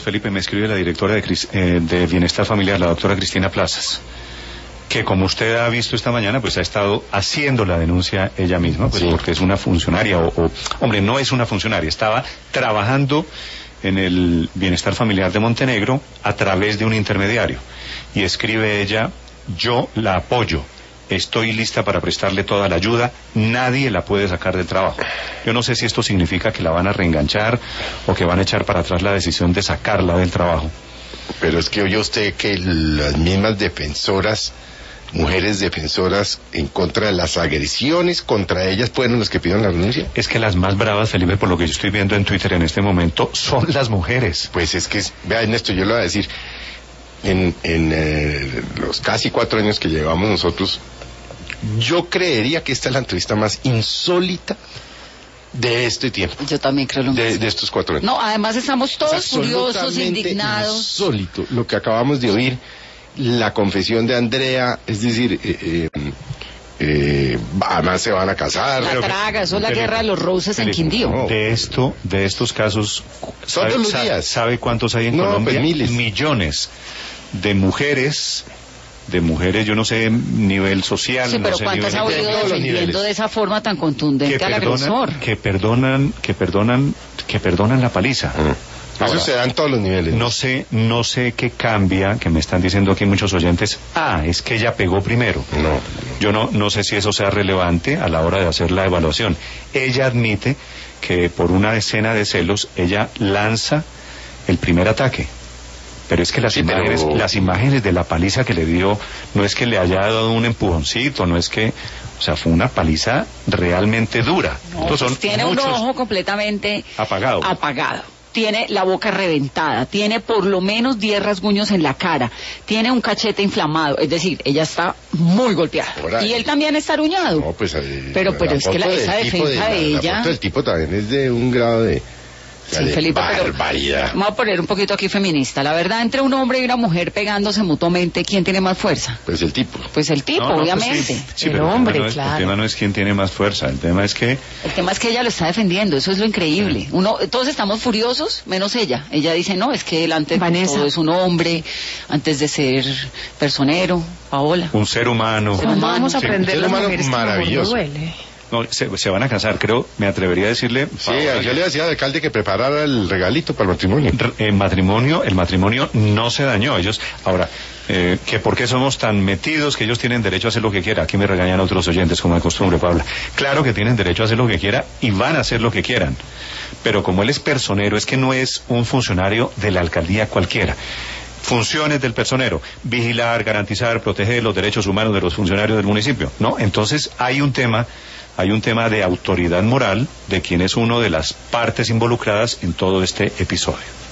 Felipe, me escribe la directora de Bienestar Familiar, la doctora Cristina Plazas, que como usted ha visto esta mañana, pues ha estado haciendo la denuncia ella misma, pues sí, porque es una funcionaria, hombre, no es una funcionaria, estaba trabajando en el Bienestar Familiar de Montenegro a través de un intermediario. Y escribe ella: yo la apoyo, estoy lista para prestarle toda la ayuda, nadie la puede sacar del trabajo. Yo no sé si esto significa que la van a reenganchar o que van a echar para atrás la decisión de sacarla del trabajo. Pero es que oye usted que las mismas defensoras, mujeres defensoras en contra de las agresiones contra ellas, fueron las que pidieron la renuncia. Es que las más bravas, Felipe, por lo que yo estoy viendo en Twitter en este momento, son las mujeres. Pues es que, vea Ernesto, yo le voy a decir, en los casi 4 años que llevamos nosotros, yo creería que esta es la entrevista más insólita de este tiempo. Yo también creo lo mismo. De estos 4 años. No, además estamos todos furiosos, indignados. Insólito lo que acabamos de oír, la confesión de Andrea, es decir, además se van a casar. La traga, eso es la guerra de los roses en Quindío. No. De estos casos, todos los días. ¿Sabe cuántos hay en Colombia? Pues miles. Millones de mujeres, yo no sé, nivel social. Sí, pero no sé, ¿cuántas ha oído defendiendo de esa forma tan contundente al agresor? Que perdonan la paliza. Ahora, eso se da en todos los niveles. No sé qué cambia, que me están diciendo aquí muchos oyentes, es que ella pegó primero. No. Yo no sé si eso sea relevante a la hora de hacer la evaluación. Ella admite que por una escena de celos, ella lanza el primer ataque. Pero es que las imágenes de la paliza que le dio, no es que le haya dado un empujoncito, no es que, o sea, fue una paliza realmente dura. No, pues tiene un ojo completamente apagado. Tiene la boca reventada, tiene por lo menos 10 rasguños en la cara, tiene un cachete inflamado, es decir, ella está muy golpeada. Y él también está aruñado. No, pues, pero es que esa defensa de ella... La foto del tipo también es de un grado de... Sí, Felipe, barbaridad. Vamos a poner un poquito aquí feminista. La verdad, entre un hombre y una mujer pegándose mutuamente, ¿quién tiene más fuerza? Pues el tipo. Obviamente. Pues sí, el hombre, claro. El tema no es quién tiene más fuerza, el tema es que ella lo está defendiendo, eso es lo increíble. Todos estamos furiosos, menos ella. Ella dice, no, es que él antes de todo es un hombre, antes de ser personero, Paola. Un ser humano. Vamos a aprender las mujeres maravilloso. Que duele. No, se van a casar, creo, me atrevería a decirle... Sí, yo le decía al alcalde que preparara el regalito para el matrimonio. El matrimonio no se dañó. Ellos, ahora, que por qué somos tan metidos que ellos tienen derecho a hacer lo que quieran. Aquí me regañan otros oyentes, como de costumbre, Paula. Claro que tienen derecho a hacer lo que quieran y van a hacer lo que quieran. Pero como él es personero, es que no es un funcionario de la alcaldía cualquiera. Funciones del personero: vigilar, garantizar, proteger los derechos humanos de los funcionarios del municipio. ¿No? Entonces hay un tema de autoridad moral de quien es uno de las partes involucradas en todo este episodio.